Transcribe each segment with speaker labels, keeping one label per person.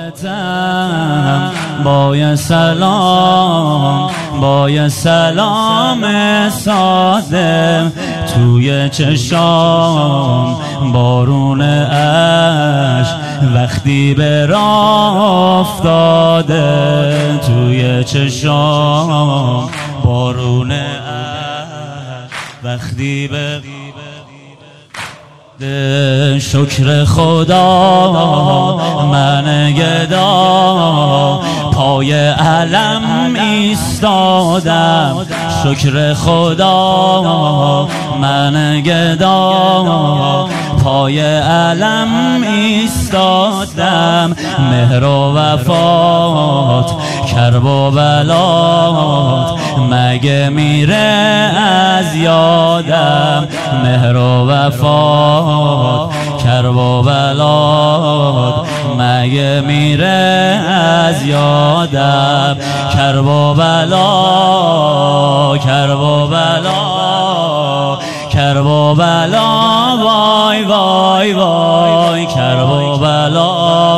Speaker 1: خدمتم با یه سلام ساده، توی چشام بارون عشق وقتی به راه افتاده، توی چشام بارون عشق وقتی به شکر خدا من گدا پای علم ایستادم، شکر خدا من گدا پای علم ایستادم، مهر و وفات کرب و بلات مگه میره از یادم، مهر و وفات کرب و بلات مگه میره از یادم، کرب و بلا کرب و بلا کرب و بلا وای وای وای کرب و بلا.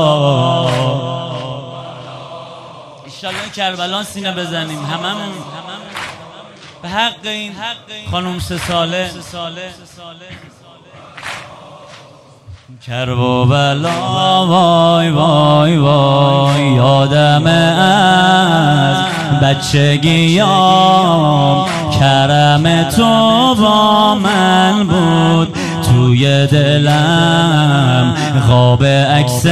Speaker 1: انشالله کربلا سینه بزنیم هممون به حق این خانم 3 ساله. کرب و بلا وای وای وای یادم از بچگیام، کرم تو با من بود، توی دلم خواب عکس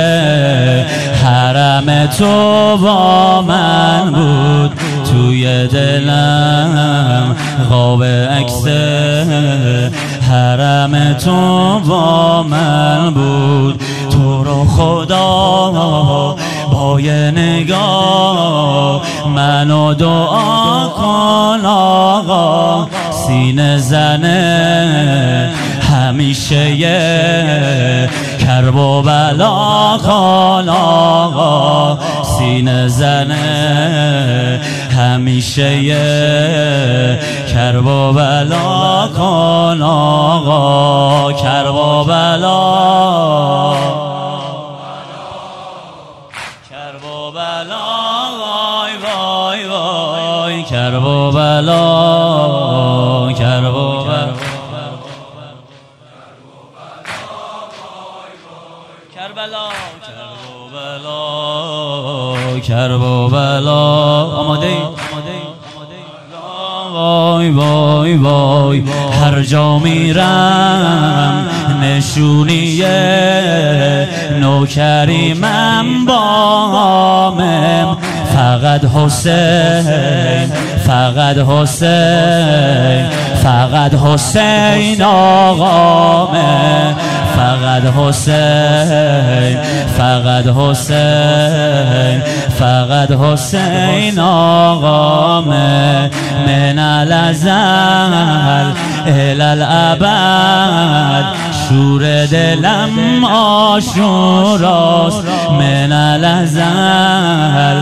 Speaker 1: حرم تو با من بود، توی دلم خواب عکس حرم تو با من بود، تو رو خدا با یه نگاه منو دعا کن آقا، سینه زنه همیشه یه کرب و بلا کن آقا، سینه زنه همیشه یه کرب و بلا کن آقا، کرب و بلا کرب و بلا وای وای وای کرب و بلا کرب و بلا کربلا کرب و بلا. آماده وای وای وای هر جا میرم نشونیه نوکریمم بامم، فقط حسین فقط حسین فقط حسین آقامه، فقط حسین فقط حسین فقط حسین آقامه، من الازل الالابد شور دلم آشوراست، من الازل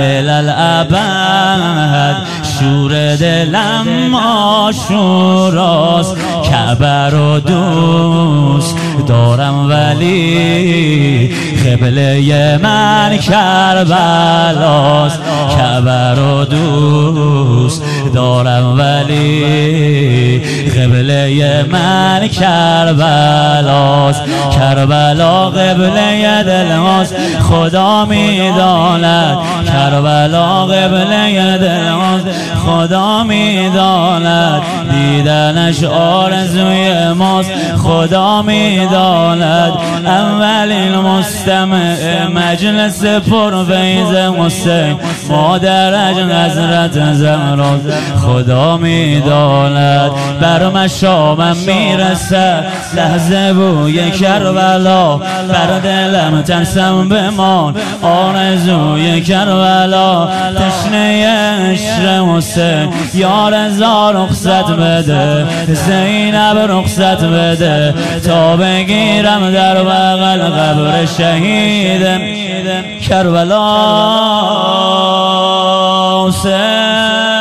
Speaker 1: الالابد شور دلم آشوراست، کعبه رو دوست دارم ولی قبله من کربلاست، کعبه رو دوست دارم ولی قبله من کربلاست، کربلا قبله دل ماست خدا میداند، کربلا قبله دل ماست خدا میداند، دیدنش آرزوی ماست خدا میداند، اولین مستمع مجلس پرفیض حسین مادرش حضرت زهرا خدا میداند، بر مشامم میرسد لحظه بوی کربلا، بر دلم ترسم بمان آرزوی کربلا، تشنه عشق حسین یا رضا رخصت بده، زینب رخصت بده تا بگیرم در بغل قبر شهیدم کربلا حسین.